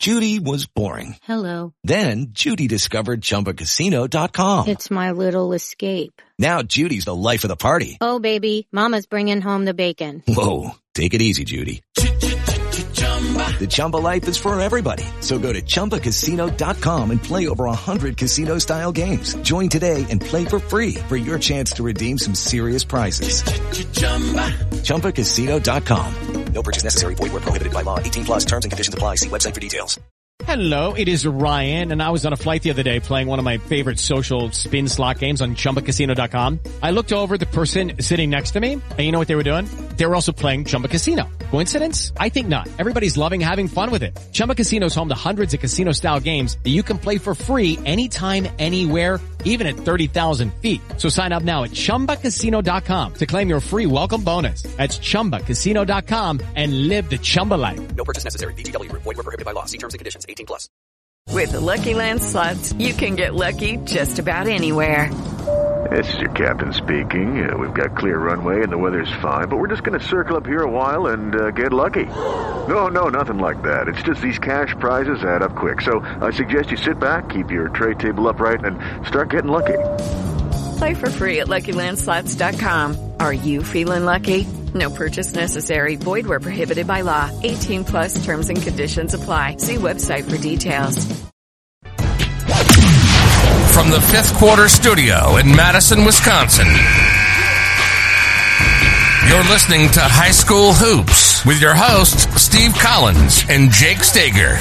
Judy was boring. Hello. Then Judy discovered ChumbaCasino.com. It's my little escape. Now Judy's the life of the party. Oh, baby, mama's bringing home the bacon. Whoa, take it easy, Judy. The Chumba life is for everybody. So go to ChumbaCasino.com and play over 100 casino-style games. Join today and play for free for your chance to redeem some serious prizes. ChumbaCasino.com. No purchase necessary. Void where prohibited by law. 18+ terms and conditions apply. See website for details. Hello, it is Ryan, and I was on a flight the other day playing one of my favorite social spin slot games on ChumbaCasino.com. I looked over at the person sitting next to me, and you know what they were doing? They were also playing Chumba Casino. Coincidence? I think not. Everybody's loving having fun with it. Chumba Casino is home to hundreds of casino-style games that you can play for free anytime, anywhere, even at 30,000 feet. So sign up now at ChumbaCasino.com to claim your free welcome bonus. That's ChumbaCasino.com and live the Chumba life. No purchase necessary. VGW. Void where prohibited by law. See terms and conditions. 18+. With the Lucky Land Slots, you can get lucky just about anywhere. This is your captain speaking. We've got clear runway and the weather's fine, but we're just going to circle up here a while and get lucky. No, nothing like that. It's just these cash prizes add up quick. So I suggest you sit back, keep your tray table upright, and start getting lucky. Play for free at LuckyLandSlots.com. Are you feeling lucky? No purchase necessary. Void where prohibited by law. 18+ terms and conditions apply. See website for details. From the Fifth Quarter Studio in Madison, Wisconsin, you're listening to High School Hoops with your hosts, Steve Collins and Jake Stager.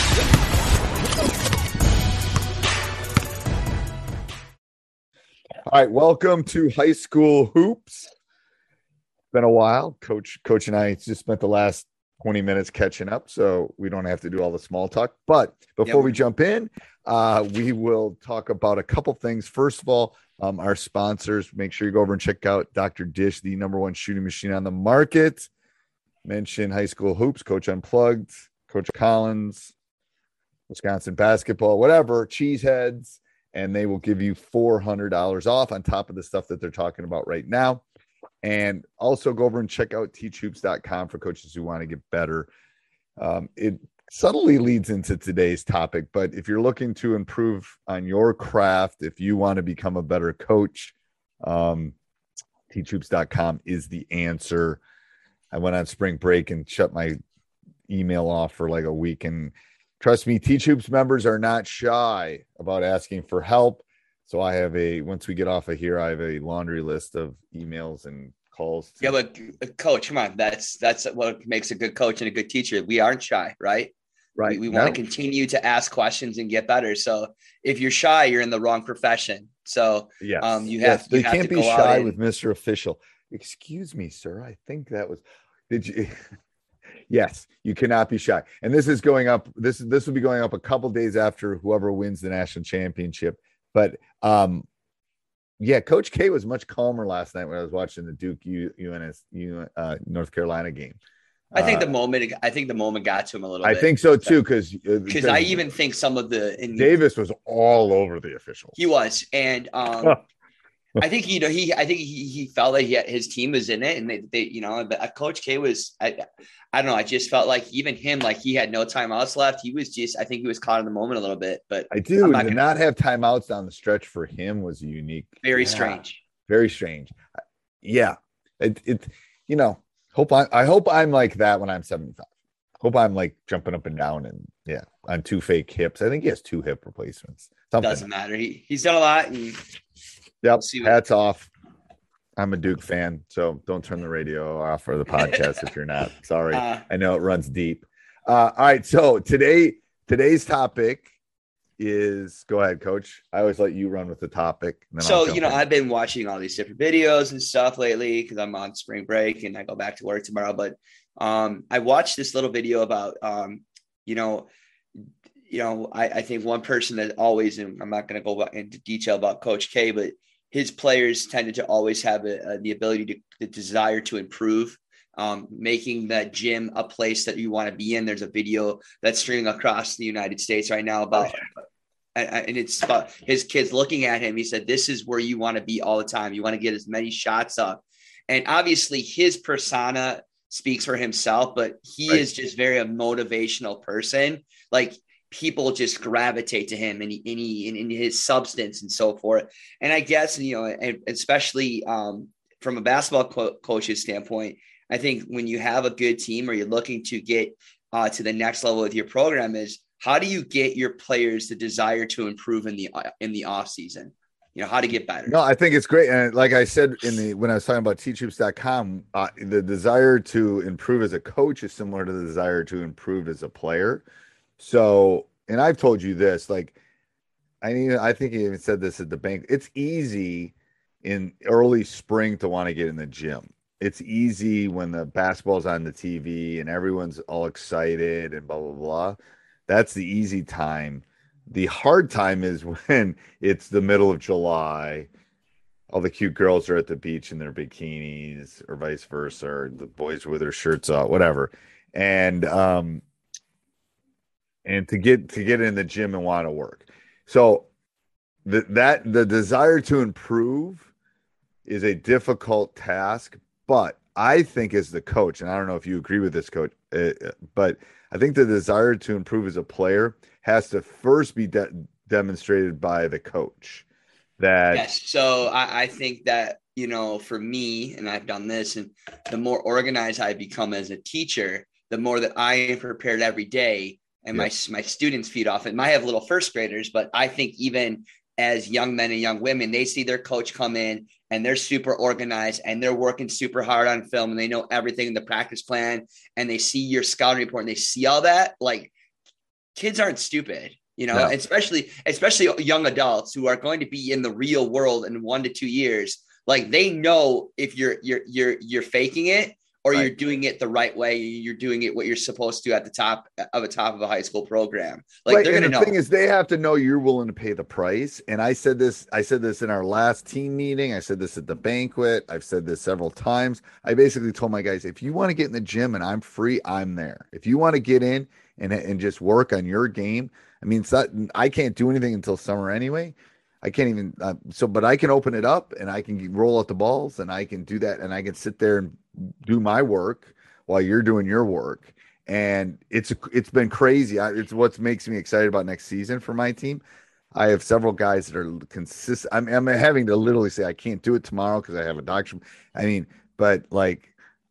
All right, welcome to High School Hoops. It's been a while. Coach and I just spent the last 20 minutes catching up, so we don't have to do all the small talk. But before we jump in, we will talk about a couple things. First of all, our sponsors. Make sure you go over and check out Dr. Dish, the #1 shooting machine on the market. Mention High School Hoops, Coach Unplugged, Coach Collins, Wisconsin basketball, whatever, Cheeseheads, and they will give you $400 off on top of the stuff that they're talking about right now. And also go over and check out teachhoops.com for coaches who want to get better. It subtly leads into today's topic, but if you're looking to improve on your craft, if you want to become a better coach, teachhoops.com is the answer. I went on spring break and shut my email off for like a week, and trust me, Teach Hoops members are not shy about asking for help. So I have once we get off of here, I have a laundry list of emails and calls. Yeah, but coach, come on. That's what makes a good coach and a good teacher. We aren't shy, right? Right. We want to continue to ask questions and get better. So if you're shy, you're in the wrong profession. So yes. You can't be shy with Mr. Official. Excuse me, sir. I think that was, did you? Yes, you cannot be shy. And this is going up. This will be going up a couple days after whoever wins the national championship. But Coach K was much calmer last night when I was watching the Duke North Carolina game. I think the moment got to him a little bit. I think so too, because I even think some of Davis was all over the officials. He was, and I think he felt like his team was in it, and they but Coach K was I don't know. I just felt like even him, like he had no timeouts left. He was I think he was caught in the moment a little bit. But I do not have timeouts down the stretch for him was unique. Very strange. Very strange. Yeah, I hope I'm like that when I'm 75. Hope I'm like jumping up and down and on 2 fake hips. I think he has 2 hip replacements. Doesn't matter. He's done a lot. And yep. Hats off. I'm a Duke fan, so don't turn the radio off or the podcast if you're not. Sorry. I know it runs deep. All right. So today's topic is, go ahead, Coach. I always let you run with the topic. And then I've been watching all these different videos and stuff lately because I'm on spring break and I go back to work tomorrow. But I watched this little video about, I think one person that always, and I'm not going to go into detail about Coach K, but his players tended to always have the ability the desire to improve, making that gym a place that you want to be in. There's a video that's streaming across the United States right now about, and it's about his kids looking at him. He said, this is where you want to be all the time. You want to get as many shots up. And obviously his persona speaks for himself, but he is just very a motivational person. Like people just gravitate to him and in his substance and so forth. And I guess, and especially from a basketball coach's standpoint, I think when you have a good team or you're looking to get to the next level with your program is how do you get your players the desire to improve in the off season? How to get better. No, I think it's great. And like I said when I was talking about teachhoops.com, the desire to improve as a coach is similar to the desire to improve as a player. So, and I've told you this, like, I think you even said this at the bank. It's easy in early spring to want to get in the gym. It's easy when the basketball's on the TV and everyone's all excited and blah, blah, blah. That's the easy time. The hard time is when it's the middle of July, all the cute girls are at the beach in their bikinis or vice versa, or the boys with their shirts off, whatever. And to get in the gym and want to work. So the desire to improve is a difficult task, but I think as the coach, and I don't know if you agree with this, coach, but I think the desire to improve as a player has to first be demonstrated by the coach. Yes. So I think that, for me, and I've done this, and the more organized I become as a teacher, the more that I am prepared every day, and my students feed off it. I have little first graders, but I think even as young men and young women, they see their coach come in and they're super organized and they're working super hard on film and they know everything in the practice plan and they see your scouting report and they see all that. Like, kids aren't stupid, no. especially young adults who are going to be in the real world in 1 to 2 years. Like, they know if you're faking it or you're doing it the right way. You're doing it what you're supposed to at the top of a high school program. Like, they're going to know. The thing is, they have to know you're willing to pay the price. And I said this in our last team meeting. I said this at the banquet. I've said this several times. I basically told my guys, if you want to get in the gym and I'm free, I'm there. If you want to get in and just work on your game. I mean, I can't do anything until summer anyway. I can't even, but I can open it up and I can roll out the balls and I can do that. And I can sit there and do my work while you're doing your work. And it's been crazy. It's what makes me excited about next season for my team. I have several guys that are consistent. I'm having to literally say, I can't do it tomorrow because I have a doctor. I mean, but like,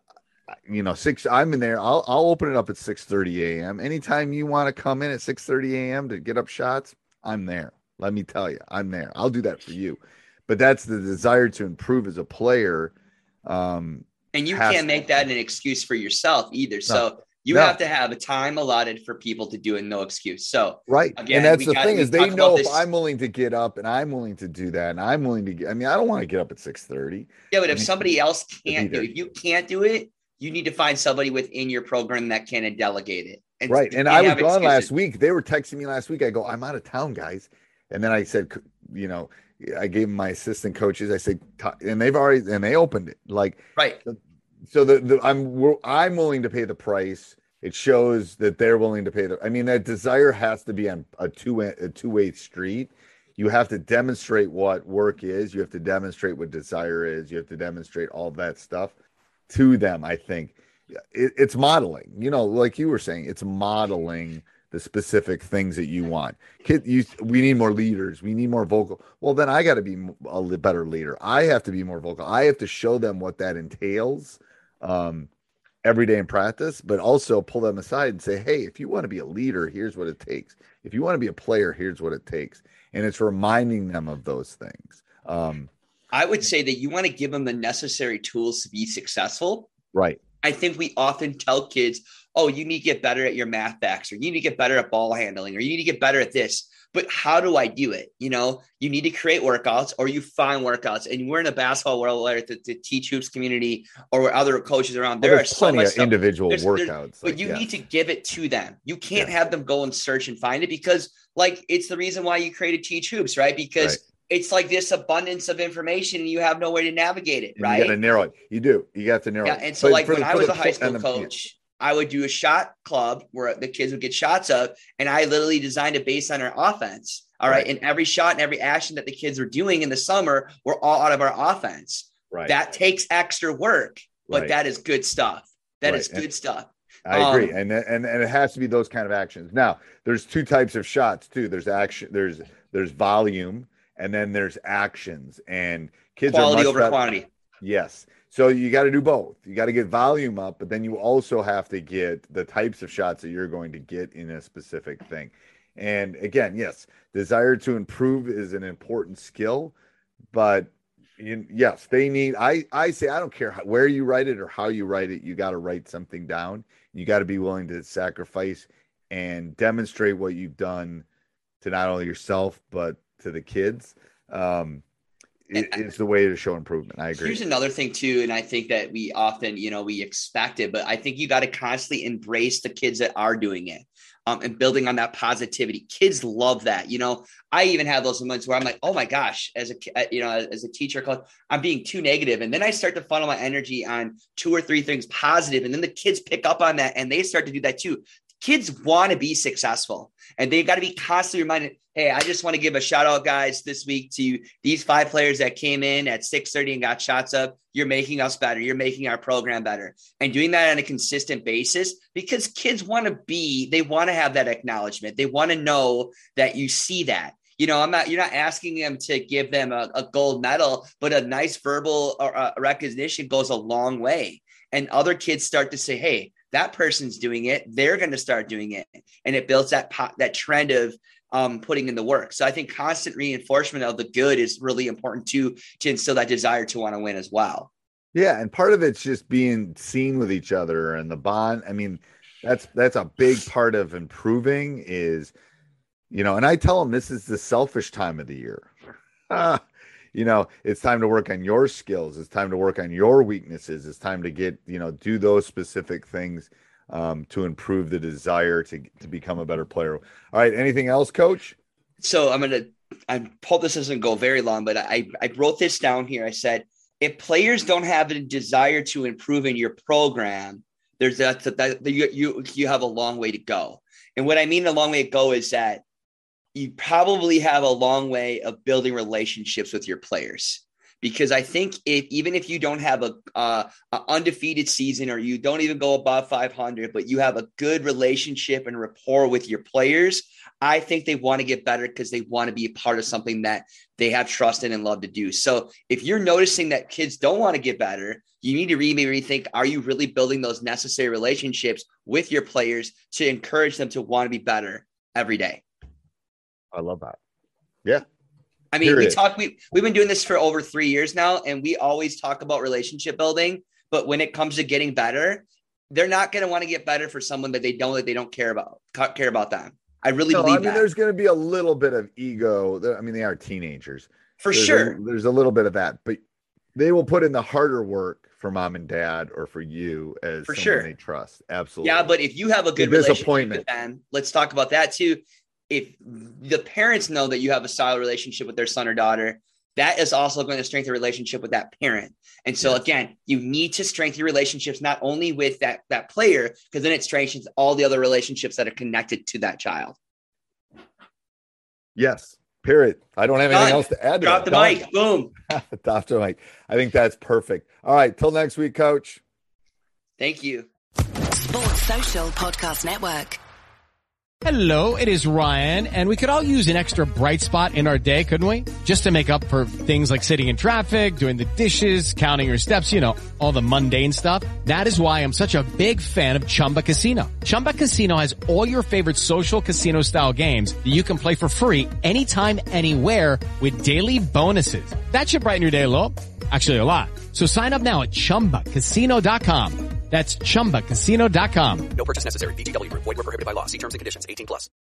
I'm in there. I'll open it up at 6:30 a.m. Anytime you want to come in at 6:30 a.m. to get up shots, I'm there. Let me tell you, I'm there. I'll do that for you. But that's the desire to improve as a player. And you can't make that an excuse for yourself either. So you have to have a time allotted for people to do it, no excuse. So right. Again, and that's the thing is they know if I'm willing to get up and I'm willing to do that and I'm willing to I don't want to get up at 6:30. Yeah, but if somebody else can't do it, if you can't do it, you need to find somebody within your program that can and delegate it. And right. And I was gone last week. They were texting me last week. I go, I'm out of town, guys. And then I said, I gave them my assistant coaches. I said, and they opened it. Like, right. So I'm willing to pay the price. It shows that they're willing to pay that desire has to be on a two-way street. You have to demonstrate what work is. You have to demonstrate what desire is. You have to demonstrate all that stuff to them. I think it's modeling, like you were saying, it's modeling the specific things that you want. We need more leaders. We need more vocal. Well, then I got to be a better leader. I have to be more vocal. I have to show them what that entails every day in practice, but also pull them aside and say, hey, if you want to be a leader, here's what it takes. If you want to be a player, here's what it takes. And it's reminding them of those things. I would say that you want to give them the necessary tools to be successful. Right. I think we often tell kids, oh, you need to get better at your math backs, or you need to get better at ball handling, or you need to get better at this. But how do I do it? You need to create workouts, or you find workouts. And we're in a basketball world where the Teach Hoops community or where other coaches around, there are plenty of individual workouts. But you need to give it to them. You can't have them go and search and find it because, it's the reason why you created Teach Hoops, right? Because it's like this abundance of information and you have no way to navigate it, right? You got to narrow it. You do. You got to narrow it. And so when I was a high school coach, I would do a shot club where the kids would get shots up, and I literally designed it based on our offense. All right. And every shot and every action that the kids were doing in the summer were all out of our offense. Right. That takes extra work, but that is good stuff. That is good stuff. I agree. And it has to be those kind of actions. Now, there's two types of shots too. There's action, there's volume, and then there's actions. And kids quality are over quantity. Yes. So you got to do both. You got to get volume up, but then you also have to get the types of shots that you're going to get in a specific thing. And again, yes, desire to improve is an important skill, but yes, they need, I say, I don't care where you write it or how you write it. You got to write something down. You got to be willing to sacrifice and demonstrate what you've done to not only yourself, but to the kids. It's the way to show improvement. I agree. Here's another thing too. And I think that we often, we expect it, but I think you got to constantly embrace the kids that are doing it. And building on that positivity. Kids love that. I even have those moments where I'm like, oh my gosh, as a teacher, I'm being too negative. And then I start to funnel my energy on 2 or 3 things positive. And then the kids pick up on that and they start to do that too. Kids want to be successful and they got to be constantly reminded, hey, I just want to give a shout out, guys, this week to these 5 players that came in at 6:30 and got shots up. You're making us better. You're making our program better. And doing that on a consistent basis, because kids they want to have that acknowledgement. They want to know that you see that. You're not asking them to give them a gold medal, but a nice verbal recognition goes a long way. And other kids start to say, hey, that person's doing it. They're going to start doing it. And it builds that trend of putting in the work. So I think constant reinforcement of the good is really important to instill that desire to want to win as well. Yeah. And part of it's just being seen with each other and the bond. I mean, that's a big part of improving is, and I tell them this is the selfish time of the year. It's time to work on your skills. It's time to work on your weaknesses. It's time to get, do those specific things to improve the desire to become a better player. All right. Anything else, Coach? So I hope this doesn't go very long, but I wrote this down here. I said, if players don't have a desire to improve in your program, you have a long way to go. And what I mean a long way to go is that you probably have a long way of building relationships with your players. Because I think even if you don't have a undefeated season or you don't even go above 500, but you have a good relationship and rapport with your players, I think they want to get better because they want to be a part of something that they have trust in and love to do. So if you're noticing that kids don't want to get better, you need to maybe rethink, are you really building those necessary relationships with your players to encourage them to want to be better every day? I love that. Yeah. I mean, we've been doing this for over 3 years now, and we always talk about relationship building, but when it comes to getting better, they're not going to want to get better for someone that they don't care about them. I really believe that. There's going to be a little bit of ego. I mean, they are teenagers. Sure. There's a little bit of that, but they will put in the harder work for mom and dad or for you as someone they trust. Absolutely. Yeah, but if you have a good relationship with them, let's talk about that too. If the parents know that you have a solid relationship with their son or daughter, that is also going to strengthen the relationship with that parent. And so again, you need to strengthen your relationships, not only with that player, because then it strengthens all the other relationships that are connected to that child. Yes. Period. I don't have anything else to add. Drop the mic. Boom. Drop the mic. I think that's perfect. All right. Till next week, Coach. Thank you. Sports Social Podcast Network. Hello, it is Ryan, and we could all use an extra bright spot in our day, couldn't we? Just to make up for things like sitting in traffic, doing the dishes, counting your steps, all the mundane stuff. That is why I'm such a big fan of Chumba Casino. Chumba Casino has all your favorite social casino-style games that you can play for free anytime, anywhere with daily bonuses. That should brighten your day a little. Actually, a lot. So sign up now at ChumbaCasino.com. That's ChumbaCasino.com. No purchase necessary. VGW Group. Void where prohibited by law. See terms and conditions. 18+.